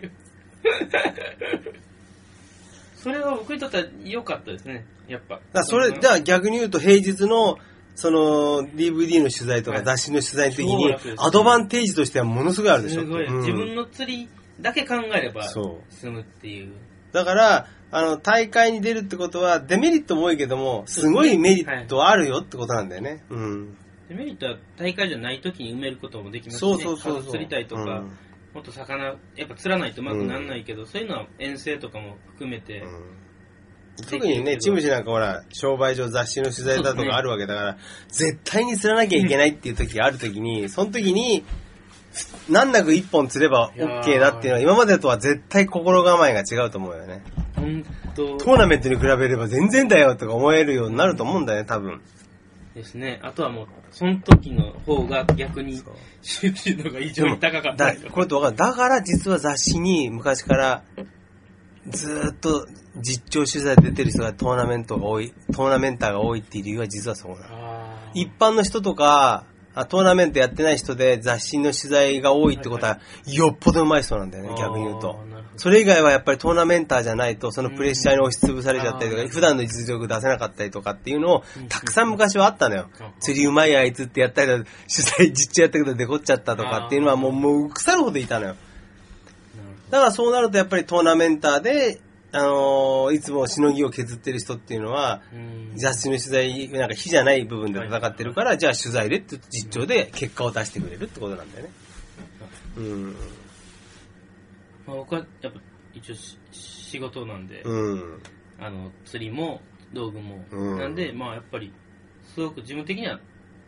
それは僕にとっては良かったですね、やっぱ。 じゃあ逆に言うと平日の、その DVD の取材とか雑誌の取材の時に、アドバンテージとしてはものすごいあるでしょ。 すごい。自分の釣りだけ考えれば済むっていう。 だから、大会に出るってことは、デメリットも多いけども、すごいメリットあるよってことなんだよね。 デメリットは大会じゃない時に埋めることもできますしね。そう釣りたいとか、もっと魚、やっぱ釣らないとうまくならないけど、そういうのは遠征とかも含めて。 特にね、チムシなんかほら、商売上雑誌の取材だとかあるわけだから、絶対に釣らなきゃいけないっていう時がある時に、その時に、難なく一本釣れば OK だっていうのは、今までとは絶対心構えが違うと思うよね。トーナメントに比べれば全然だよとか思えるようになると思うんだよね、多分。 ですね。あとはもう、その時の方が逆に集中度が異常に高かったりとか。 これって分かる。だから実は雑誌に昔からずーっと実況取材出てる人がトーナメンターが多いっていう理由は実はそうなの。一般の人とか、トーナメントやってない人で雑誌の取材が多いってことはよっぽど上手い人なんだよね、逆に言うと。それ以外はやっぱりトーナメンターじゃないとそのプレッシャーに押しつぶされちゃったりとか、普段の実力出せなかったりとかっていうのをたくさん昔はあったのよ。釣りうまいあいつってやったりとか、取材実況やったけどデコっちゃったとかっていうのはもう腐るほどいたのよ。だからそうなるとやっぱりトーナメンターでいつもしのぎを削ってる人っていうのは、雑誌の取材、なんか非じゃない部分で戦ってるから、じゃあ取材でって実況で結果を出してくれるってことなんだよね。 まあ、僕はやっぱ一応仕事なんで、釣りも道具も、なんで、まあやっぱりすごく自分的には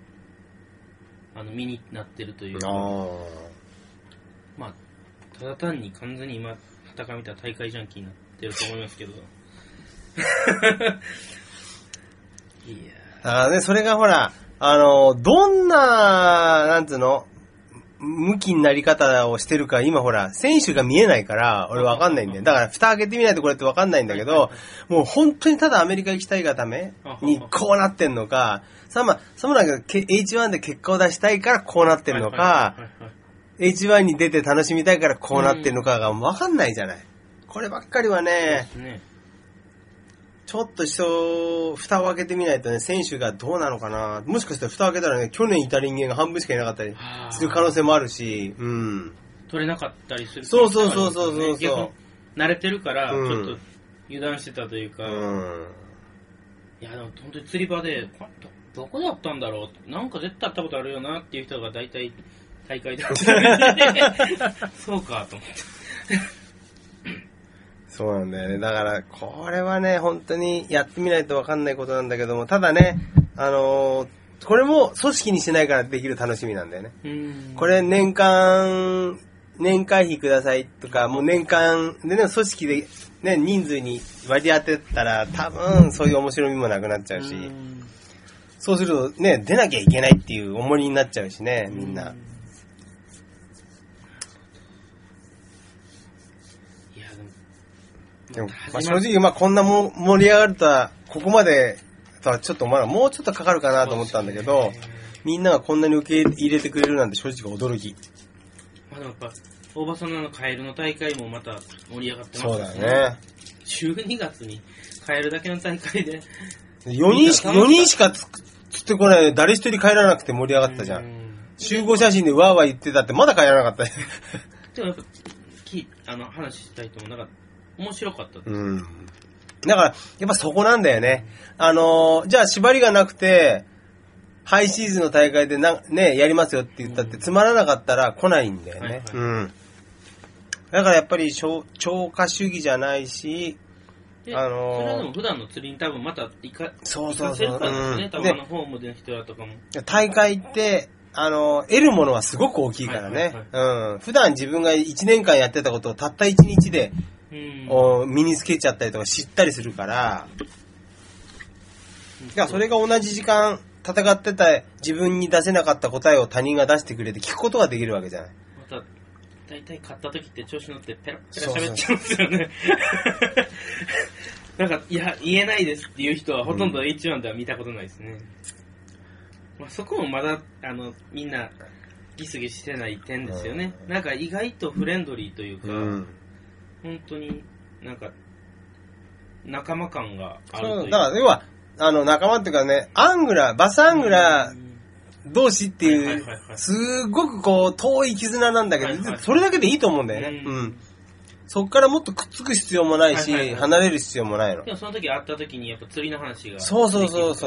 身になってるというか、まあただ単に完全に今傍から見たら大会ジャンキーになってると思いますけど。いやだからね、それがほら、どんな、なんつうの、向きになり方をしてるか、今ほら、選手が見えないから、俺わかんないんだよ。だから、蓋開けてみないとこれってわかんないんだけど、もう本当にただアメリカ行きたいがためにこうなってんのか、さもなんか H1 で結果を出したいからこうなってるのか、H1 に出て楽しみたいからこうなってるのかがわかんないじゃない。こればっかりはね、ちょっと蓋を開けてみないとね、選手がどうなのかな。もしかしたら蓋を開けたらね、去年いた人間が半分しかいなかったりする可能性もあるし、 取れなかったりする。 そう。 慣れてるから、ちょっと油断してたというか、いやでも本当に釣り場で、どこだったんだろう、なんか絶対会ったことあるよなっていう人が大体大会でそうかと思って。 そうなんだよね。だから、これはね、本当にやってみないと分かんないことなんだけども、ただね、これも組織にしないからできる楽しみなんだよね。これ年会費くださいとか、もう年間でね、組織でね、人数に割り当てたら、多分そういう面白みもなくなっちゃうし、そうするとね、出なきゃいけないっていう重りになっちゃうしね、みんな。でも正直、こんな盛り上がるとは、ここまでとはちょっともうちょっとかかるかなと思ったんだけど、みんながこんなに受け入れてくれるなんて正直驚き。 でもやっぱ、大場さんのカエルの大会もまた盛り上がってますね。 そうだね。 12月にカエルだけの大会で。 4人しか釣ってこない。誰一人帰らなくて盛り上がったじゃん。集合写真でワーワー言ってたってまだ帰らなかった。 でもやっぱ、話したいともなんか、面白かったです。 だから、やっぱそこなんだよね。じゃあ縛りがなくて、ハイシーズンの大会でね、やりますよって言ったって、つまらなかったら来ないんだよね。だからやっぱり超過主義じゃないし、 それはでも普段の釣りに多分また活かせるからですね。多分ホームでの人らとかも。 大会って、得るものはすごく大きいからね。普段自分が1年間やってたことをたった1日で、身につけちゃったりとか知ったりするから、それが同じ時間戦ってた自分に出せなかった答えを他人が出してくれて聞くことができるわけじゃない。 また大体勝った時って調子乗ってペラペラ喋っちゃうんですよね。なんかいや言えないですっていう人はほとんど H1 では見たことないですね。そこもまだみんなギスギスしてない点ですよね。なんか意外とフレンドリーというか。本当になんか仲間感があるという。 そうだから要は仲間っていうかね、バスアングラー同士っていうすごくこう遠い絆なんだけど、それだけでいいと思うんだよね。そっからもっとくっつく必要もないし、離れる必要もないの。 でもその時会った時にやっぱ釣りの話がそう。面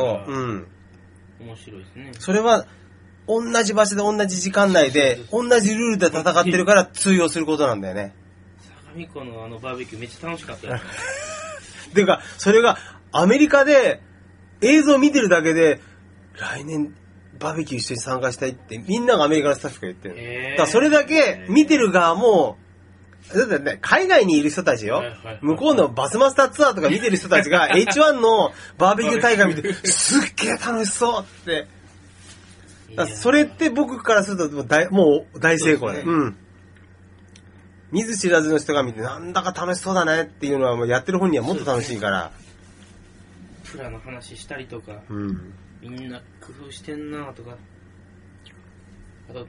白いですね。 それは同じ場所で同じ時間内で同じルールで戦ってるから通用することなんだよね。 相模湖のバーベキューめっちゃ楽しかったですね。 ていうか、それがアメリカで映像見てるだけで、来年バーベキュー一緒に参加したいってみんながアメリカのスタッフが言ってる。だからそれだけ見てる側も、だってね、海外にいる人たちよ、向こうのバスマスターツアーとか見てる人たちが H1 のバーベキュー大会見て、すっげえ楽しそうって。だそれって僕からするともう大成功ね。うん。見ず知らずの人が見てなんだか楽しそうだねっていうのはもうやってる本人はもっと楽しいから。 プラの話したりとか、 うん、 みんな工夫してんなとか、あと、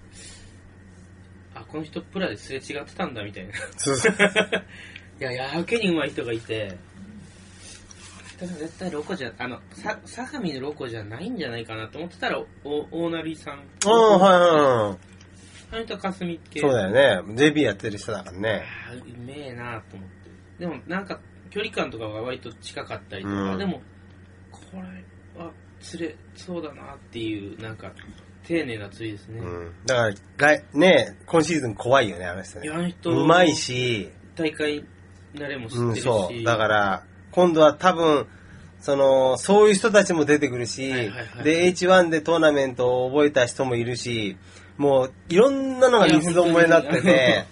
この人プラですれ違ってたんだみたいな。そうそう。いや、やけに上手い人がいて、ただ絶対ロコじゃ、相模のロコじゃないんじゃないかなと思ってたら、大成さん。 ああ、はいはいはい。 あの人は霞系。 そうだよね。JB やってる人だからね。 うめえなと思って。でもなんか、距離感とかが割と近かったりとか、でも、これは釣れそうだなっていう、なんか、丁寧な釣りですね。 だからね、今シーズン怖いよね、あの人ね。 あの人うまいし、 大会慣れも知ってるし、 そう。だから、今度は多分、そういう人たちも出てくるし、で、H1 でトーナメントを覚えた人もいるし、もう、いろんなのが三つどもえになってて、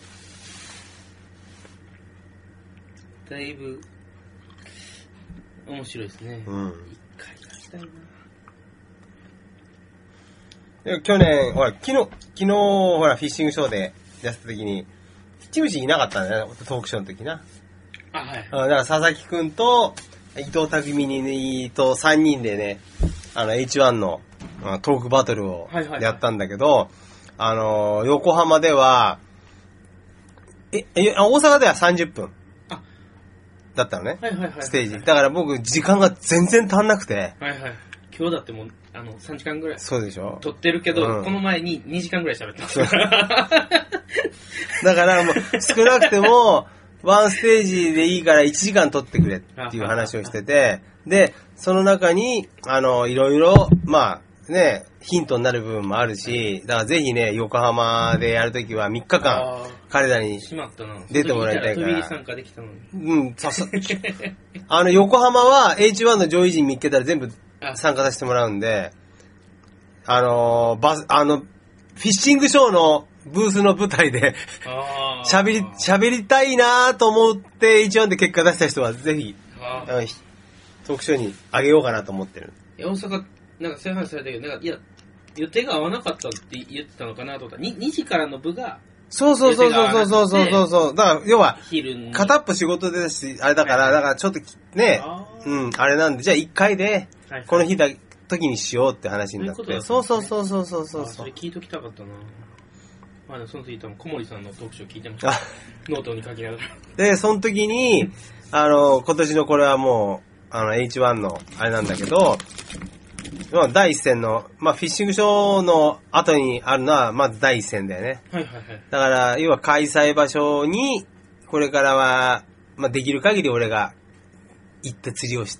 だいぶ、面白いですね。一回出したいな。 去年、ほら、昨日、ほら、フィッシングショーでやった時に、チムシいなかったんだよね、トークショーの時な。 はい。 だから、佐々木くんと、伊藤匠にと3人でね、H1 のトークバトルをやったんだけど、横浜では、大阪では30分。だったのね、ステージ。だから僕、時間が全然足んなくて。 今日だってもう、3時間ぐらい。 そうでしょ。 撮ってるけど、この前に2時間ぐらい喋ってます。 だからもう、少なくても、ワンステージでいいから1時間撮ってくれっていう話をしてて、で、その中に、いろいろ、まあ、ね、ヒントになる部分もあるし、だからぜひね、横浜でやるときは3日間、彼らに出てもらいたいから。 飛び参加できたのに。 横浜は H1 の上位陣見っけたら全部参加させてもらうんで、フィッシングショーのブースの舞台で喋りたいなと思って H1 で結果出した人はぜひ、トークショーにあげようかなと思ってる。 大阪、なんかそういう話されたけど、なんか、いや、予定が合わなかったって言ってたのかなと思った。2時からの部が、 そう。だから、要は、片っぽ仕事でし、あれだから、だからちょっとね、あれなんで、じゃあ1回で、この時にしようって話になって。そう。 それ聞いときたかったな。まあ、その時多分小森さんのトークショー聞いてました。ノートに書きながら。 で、その時に、今年のこれはもう、H1 のあれなんだけど、第一戦の、フィッシングショーの後にあるのは、まず第一戦だよね。だから、要は開催場所に、これからは、できる限り俺が行って釣りをして。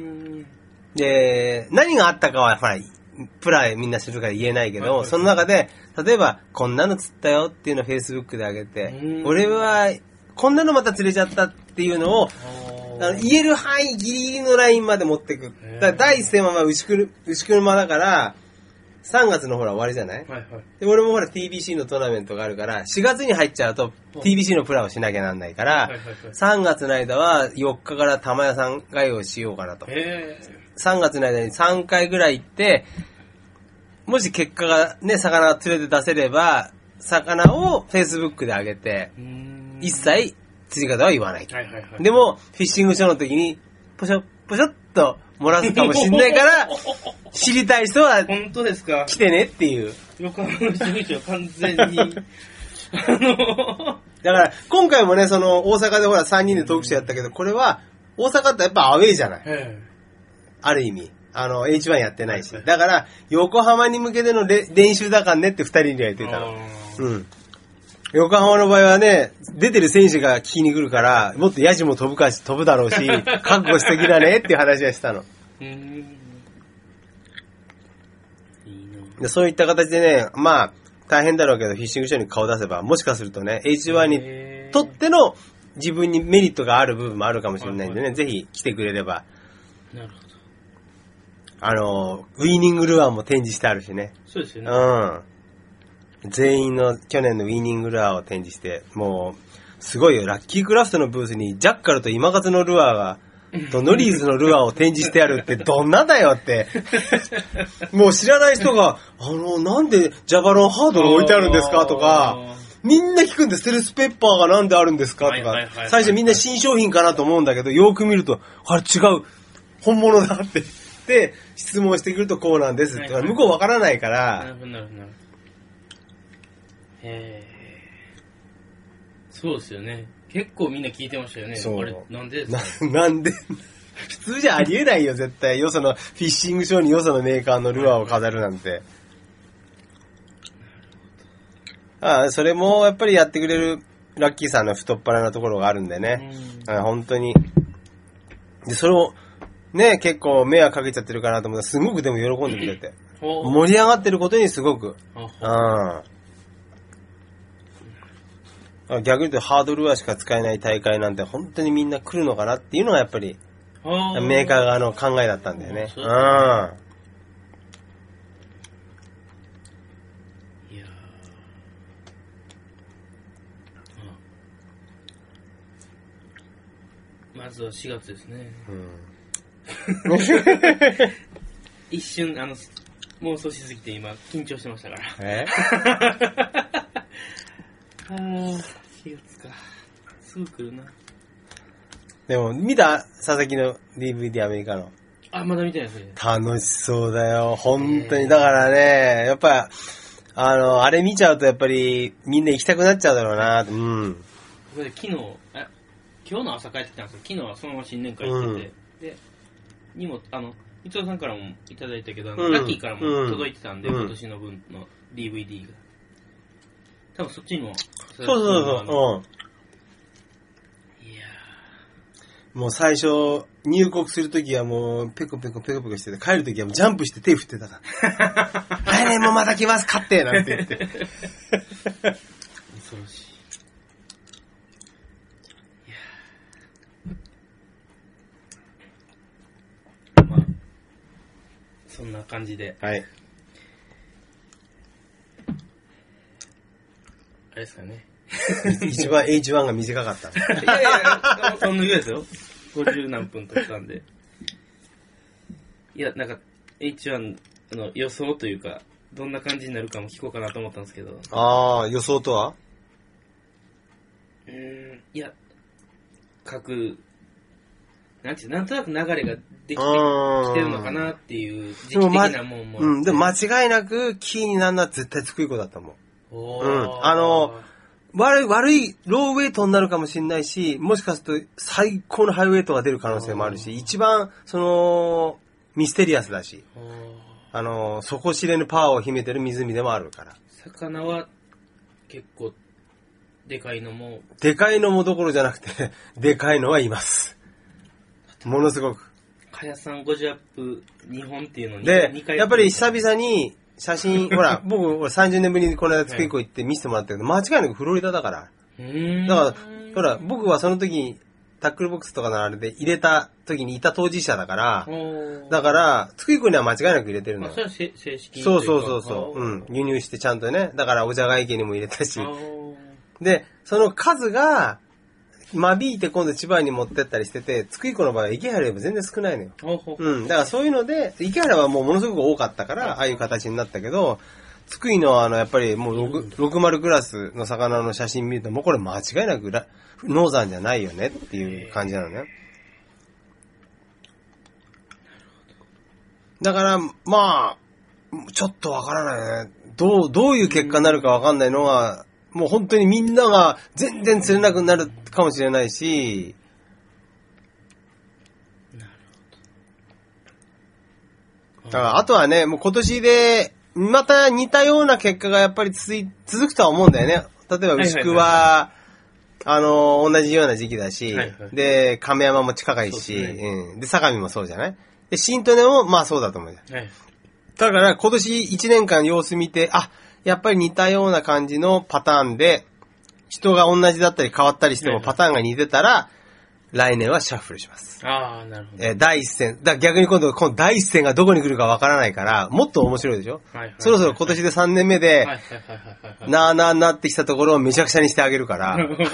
で、何があったかは、ほら、プラみんなするから言えないけど、その中で、例えば、こんなの釣ったよっていうのを Facebook で上げて、俺は、こんなのまた釣れちゃったっていうのを、言える範囲ギリギリのラインまで持っていく。だから第一戦は牛車だから、3月のほら終わりじゃない、で俺もほら TBC のトーナメントがあるから、4月に入っちゃうと TBC のプラをしなきゃなんないから、3月の間は4日から玉屋さん買いをしようかなと。3月の間に3回ぐらい行って、もし結果がね、魚釣れて出せれば、魚を Facebook で上げて、一切釣り方は言わない。でも、フィッシングショーの時に、ポショっと漏らすかもしんないから、知りたい人は、 本当ですか？ 来てねっていう。 横浜の事務所完全に。 だから、今回もね、大阪でほら3人でトークショーやったけど、これは、大阪ってやっぱアウェイじゃない。ある意味。H1 やってないし。だから、横浜に向けての練習だからねって2人には言ってたの。横浜の場合はね、出てる選手が聞きに来るから、もっとヤジも飛ぶだろうし、覚悟しときなねっていう話はしたの。でそういった形でね、大変だろうけど、フィッシングショーに顔出せば、もしかするとね、H1 にとっての自分にメリットがある部分もあるかもしれないんでね、ぜひ来てくれれば。 なるほウィニングルアーも展示してあるしね。 そうですよね。 全員の去年のウィニングルアーを展示して、もう、すごいよ。ラッキークラフトのブースにジャッカルと今勝のルアーが、とノリーズのルアーを展示してあるってどんなだよって。もう知らない人が、なんでジャバロンハードが置いてあるんですかとか、みんな聞くんです。セルスペッパーがなんであるんですかとか、最初みんな新商品かなと思うんだけど、よく見ると、あれ違う、本物だって。で、質問してくるとこうなんですって。向こうわからないから。 なるほど。そうですよね。結構みんな聞いてましたよね。あれ、なんでですか？ なんで普通じゃありえないよ、絶対。よその、フィッシングショーによそのメーカーのルアーを飾るなんて。それもやっぱりやってくれるラッキーさんの太っ腹なところがあるんでね。本当に。で、それを、ね、結構迷惑かけちゃってるかなと思ったら、すごくでも喜んでくれて。盛り上がってることにすごく。逆に言うとハードルアーしか使えない大会なんて本当にみんな来るのかなっていうのがやっぱりメーカー側の考えだったんだよね。 いやまずは4月ですね。一瞬妄想しすぎて今緊張してましたから。4月か。すぐ来るな。 でも、見た佐々木の DVD アメリカの。 まだ見てないですね。 楽しそうだよ。本当に。だからね、やっぱ、あれ見ちゃうとやっぱり、みんな行きたくなっちゃうだろうな。これで昨日、今日の朝帰ってきたんですけど、昨日はそのまま新年会行ってて、で、にも、伊藤さんからもいただいたけど、ラッキーからも届いてたんで、今年の分の DVD が。多分そっちにも。 そう。いやもう最初、入国するときはもう、ペコペコしてて、帰るときはもうジャンプして手振ってたから。来年もまた来ます、勝ってなんて言って。恐ろしい。 いやまあ、そんな感じで。 はい。 あれですかね。 一番 H1 が短かった。 いや、そんな言うですよ。50何分とったんで。いや、なんか、H1 の予想というか、どんな感じになるかも聞こうかなと思ったんですけど。 予想とは？ いや、なんとなく流れができてきてるのかなっていう時期的なもんも。 でも間違いなくキーになるのは絶対つくい子だったもん。悪いローウェイトになるかもしれないし、もしかすると最高のハイウェイトが出る可能性もあるし、一番ミステリアスだし、底知れぬパワーを秘めてる湖でもあるから。 魚は結構でかいのもどころじゃなくてでかいのはいます。ものすごく。 かやさん50アップ2本っていうのにでやっぱり久々に写真、ほら、僕、30年ぶりにこの間つくいこ行って見せてもらったけど、間違いなくフロリダだから。だから、ほら、僕はその時に、タックルボックスとかのあれで入れた時にいた当事者だから、つくいこには間違いなく入れてるのよ。 それは正式に。 そう。輸入してちゃんとね。だから、おじゃが池にも入れたし。で、その数が、間引いて今度千葉に持ってったりしてて、つくいこの場合は池原よりも全然少ないのよ。だからそういうので、池原はもうものすごく多かったから、ああいう形になったけど、つくいのはやっぱりもう60クラスの魚の写真見ると、もうこれ間違いなくノーザンじゃないよねっていう感じなのね。だから、まあ、ちょっとわからないね。どういう結果になるかわかんないのは、もう本当にみんなが全然釣れなくなるかもしれないし、 なるほど。 だからあとはね、もう今年でまた似たような結果がやっぱり続くとは思うんだよね。例えば牛久は、同じような時期だし、で、亀山も近いし、で、相模もそうじゃない？で、新利根もまあそうだと思うじゃん。だから今年1年間様子見て、やっぱり似たような感じのパターンで、 人が同じだったり変わったりしてもパターンが似てたら、来年はシャッフルします。 ああ、なるほど。 第一戦。逆に今度第一戦がどこに来るかわからないから、もっと面白いでしょ、はいはいはいはい、そろそろ今年で3年目で、なーなってきたところをめちゃくちゃにしてあげるから。なるほ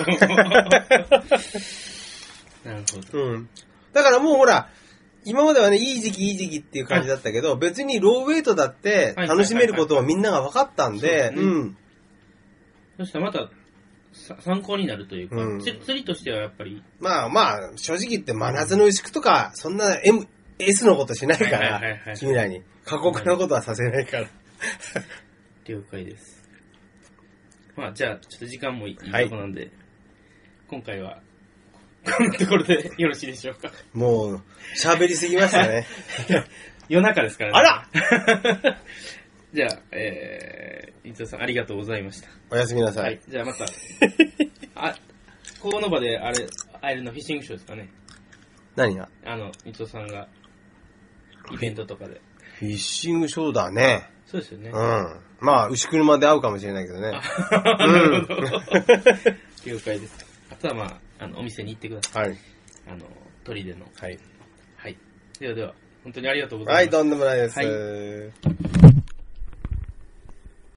ど。うん。だからもうほら、今まではね、いい時期っていう感じだったけど、別にローウェイトだって楽しめることをみんなが分かったんで、うん。 そしたらまた、参考になるというか、釣りとしてはやっぱり。 まあ、正直言って真夏の牛久とか、そんな S のことしないから、君らに。過酷なことはさせないから。 了解です。まあ、じゃあ、ちょっと時間もいいとこなんで、今回は、こんなところでよろしいでしょうか。 もう、喋りすぎましたね。 夜中ですからね。 あらじゃあ、伊藤さんありがとうございました。 おやすみなさい。はい、 じゃあまた、この場で会えるのフィッシングショーですかね。 何が？ 伊藤さんが、イベントとかで。 フィッシングショーだね。 そうですよね。 うん。まあ、牛車で会うかもしれないけどね。 なるほど。了解です。あとはまあ、お店に行ってください。はい。鳥での。はい。はい。では、本当にありがとうございます。 はい、とんでもないです。はい。